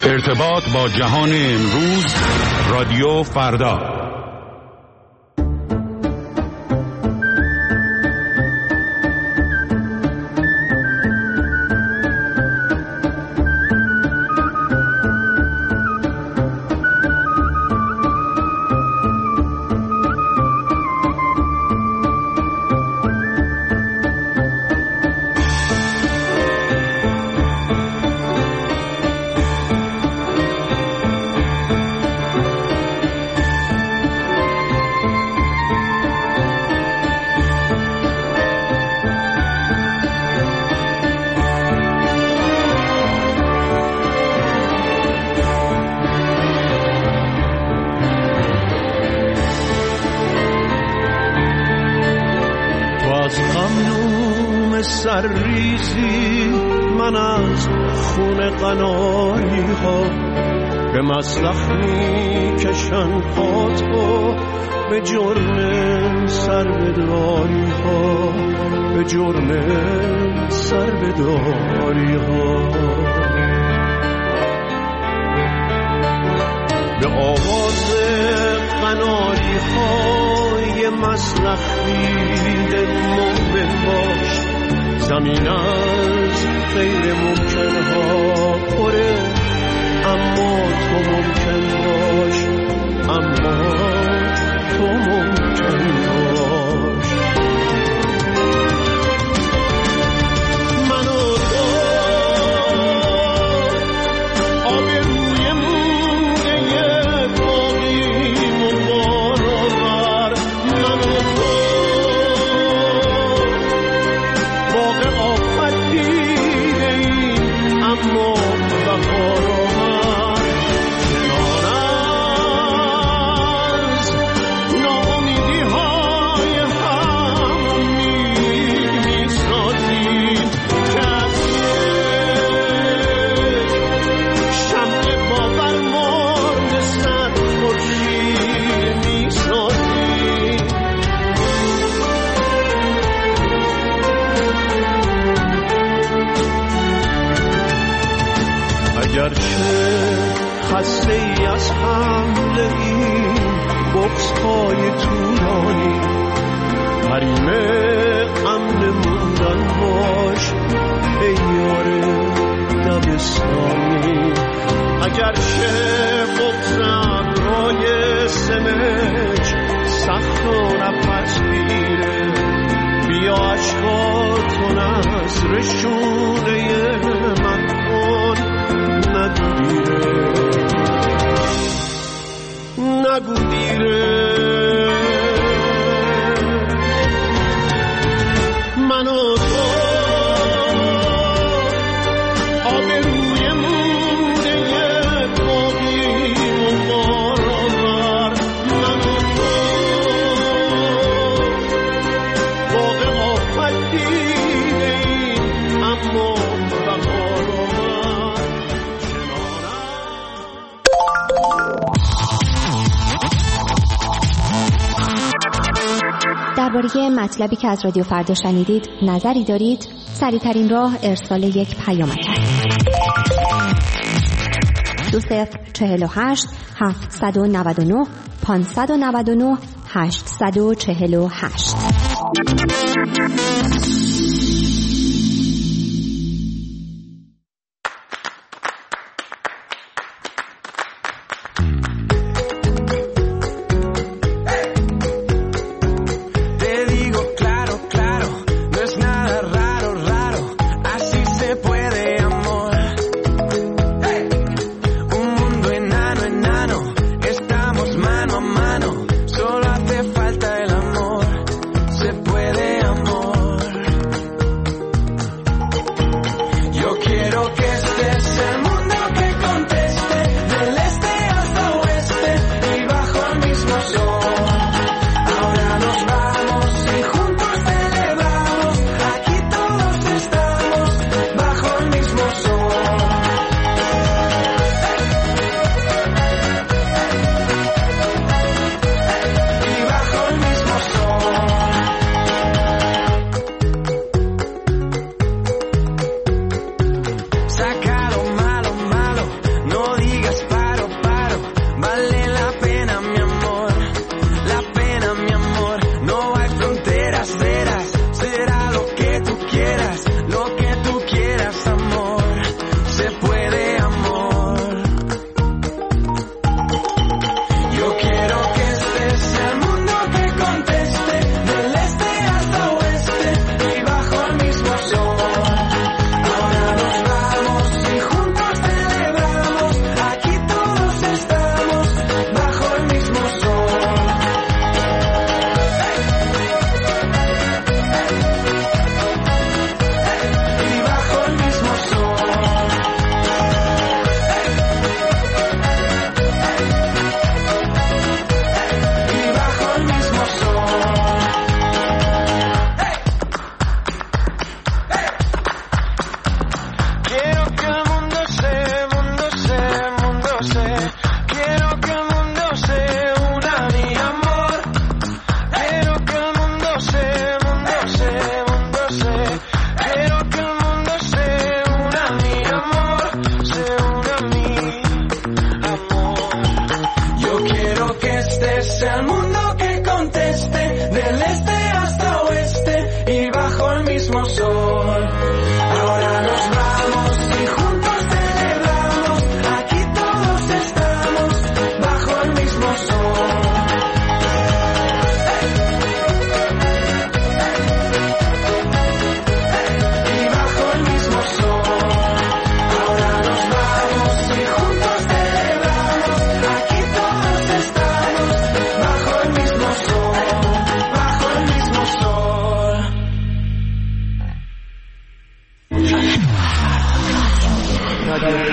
ارتباط با جهان امروز، رادیو فردا. سرریزی من از خون قناری ها به مسلخ می کشن پاتو، به جرم سربداری ها، به جرم سربداری ها. به آواز قناری های مسلخ دیده مؤمن باش، زمین از غیر ممکن ها پره، اما تو ممکن باش، اما تو ممکن باش. من و تو آب روی مونده باقیم و بارآور، من و تو باغ آفت دیدیم اما بهار آمد. کنار از ناامیدی های هم امید میسازیم که از شمع باور مرد صد خورشید میسازیم. اگرچه خسته ای از حمله این بغض های طولانی، حریم امن موندن باش ای یار دبستانی. اگرچه بغض ابرهای سمج سخت و نفس گیره، بیا اشکاتو نثر شونه من کن، نگو دیره، نگو دیره. من و تو آب روی مونده باقیم و بارآور، من و تو باغ آفت دیدیم اما بهار آمد. درباره مطلبی که از رادیو فردا شنیدید نظری دارید؟ سریع‌ترین راه ارسال یک پیامک است. 2048 799 599 848.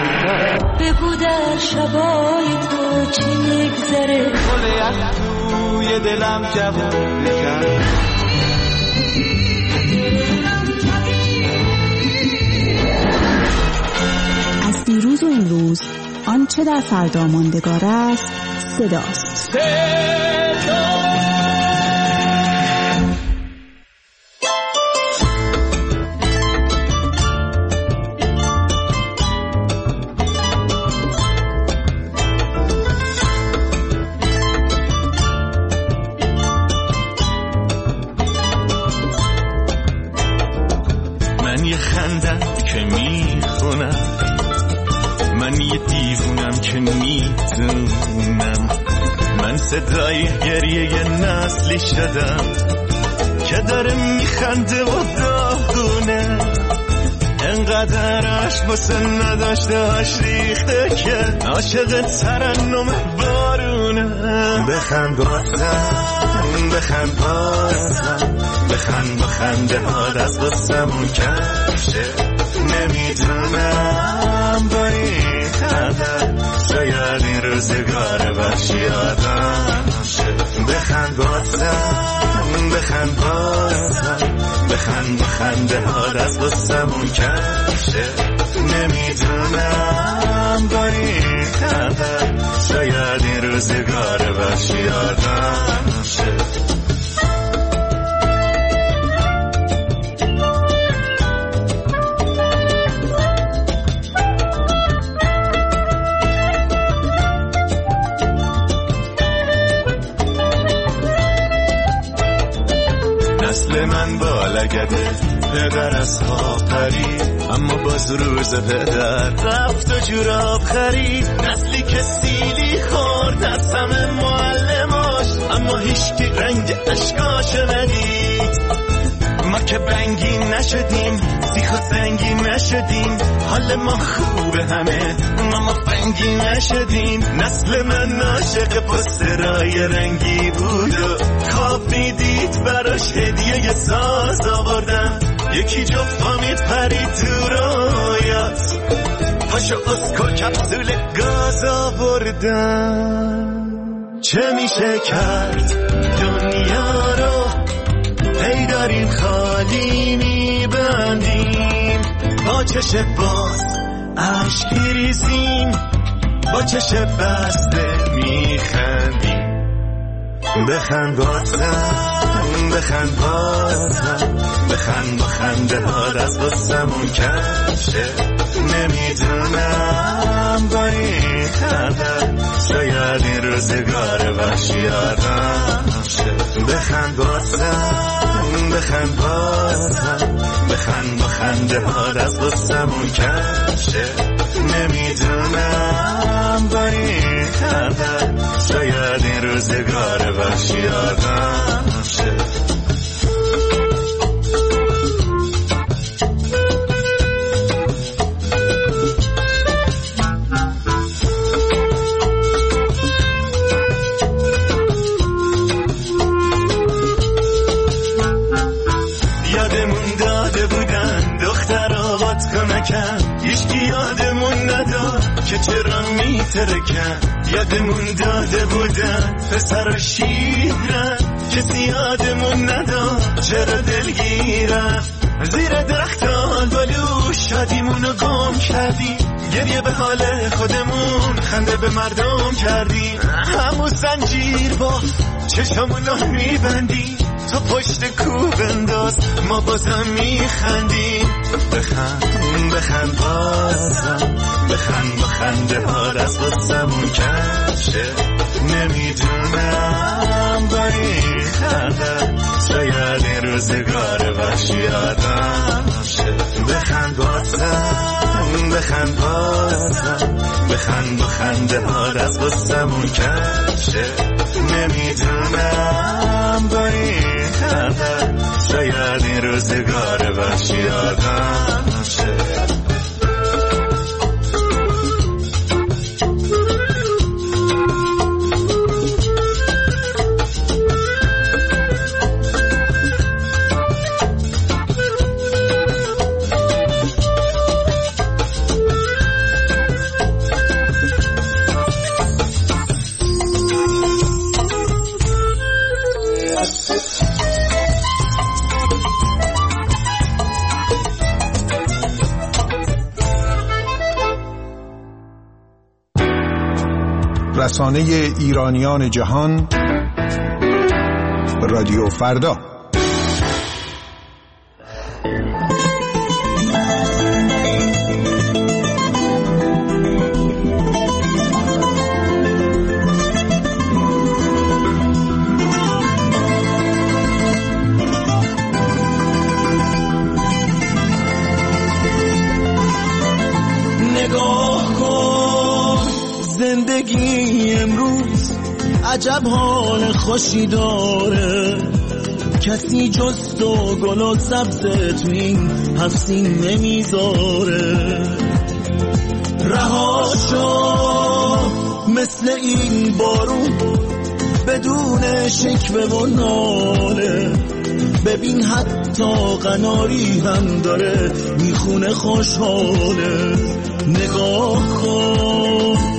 بگو در شبای تو چی میگذره، گل از توی دلم جوون بکن. از دیروز و امروز آنچه در فردا ماندگار است صداست. من یه خندم که میخونم، من یه دیوونم که میدونم، من صدای گریه یه نسلی شدم که داره میخنده و داغونه، انقدر عشق واسه نداشتهاش ریخته که عاشق ترنم بارونه. بخند بازم، بخند بازم، بخند با خنده ها دست بستمون کشه، نمیدونم با این خنده شاید این روزگار وحشی آدم شه. بخند بازم، بخند بازم، بخند با خنده ها دست بستمون کشه، نمیدونم با این خنده شاید این روزگار وحشی آدم شه. نسل من بالگده، پدر از خواب پرید، اما باز روز پدر رفت و جوراب خرید. نسلی که سیلی خورد از همه معلماش، اما هیچکی رنگ اشکاش ندید. ما که بنگی نشدیم، سیخ و سنگی نشدیم، حال ما خوبه همه، ما فنگی نشدیم. نسل من عاشق پسترای رنگی بود و خواب میدید براش هدیه یه ساز آوردن، یکی جفتا میپرید تو رویات، پاشو اسکو کپسول گاز آوردن. چه میشه کرد دنیا رو هی داریم خالی میبندیم، با چش باز عشق ریزیم، با چش بسته میخندیم. بخند بازم، بخند بازم، بخند با خنده ها دست بستمون کشه، نمیدونم با این خنده شاید این روزگار وحشی آدم شه. بخند بازم، بخند بازم، بخند با خنده ها دست بستمون کشه، نمیدونم با این خنده شاید این روزگار وحشی آدم شه. یادمون داده بودن دخترها کمکن، هیچکی یادمون نداد که چرا میترکن. یادمون داده بودن پسر و شیرن، کسی یادمون نداد چرا دلگیرن. زیر درختان بالو شادیمونو گم کردیم، گریه به حال خودمون خنده به مردم کردیم. همون زنجیر با چشمونو میبندیم، تو پشت کوب انداز ما بازم میخندیم. بخند، بخند بازم، بخند با خنده ها دست بستمون کشه، نمیدونم با این خنده شاید این روزگار وحشی آدم شه. بخند بازم، بخند بازم، بخند با خنده ها دست بستمون کشه، نمیدونم با این خنده شاید این روزگار وحشی آدم شه. رسانه ایرانیان جهان، رادیو فردا. زندگی امروز عجب حال خوشی داره، کسی جز تو گل و سبز تو این هفسین نمیذاره. رها شو مثل این بارون بدون شکوه و ناله، ببین حتی قناری هم داره میخونه خوشحاله. نگاه کن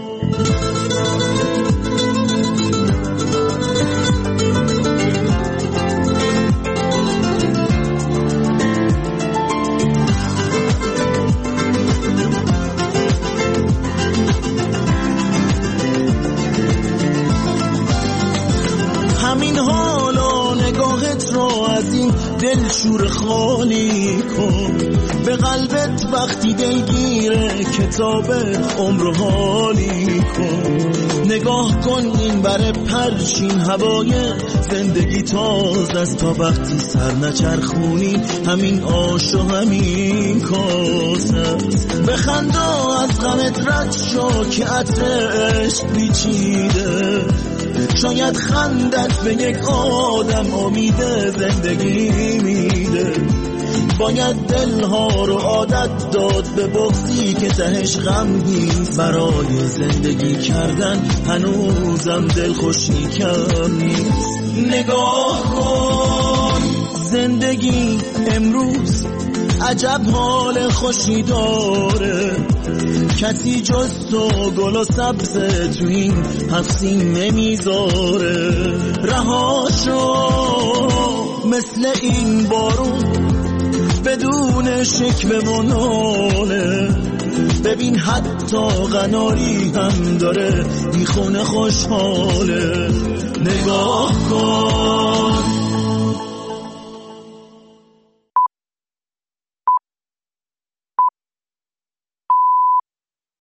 همین حالا نگاهت رو از این دل شور خالی کن، به قلبت وقتی دلگیره کتاب عمر حالی کن. نگاه کن این بره پرشین هوای زندگی تازه است، تا وقتی سر نچرخونی همین آش و همین کاسه است. بخندا از غمت رد شو که عطر عشق پیچیده، شاید خندت به یک آدم امید زندگی میده. باید دلها رو عادت داد به بغضی که تهش غمگین، برای زندگی کردن هنوزم دلخوشی کم نیست. نگاه کن زندگی امروز عجب حال خوشی داره، کسی جز تو گل و سبز تو این هفسین نمیذاره. رها شو مثل این بارون بدون شکوه و ناله، ببین حتی قناری هم داره میخونه خوشحاله. نگاه کن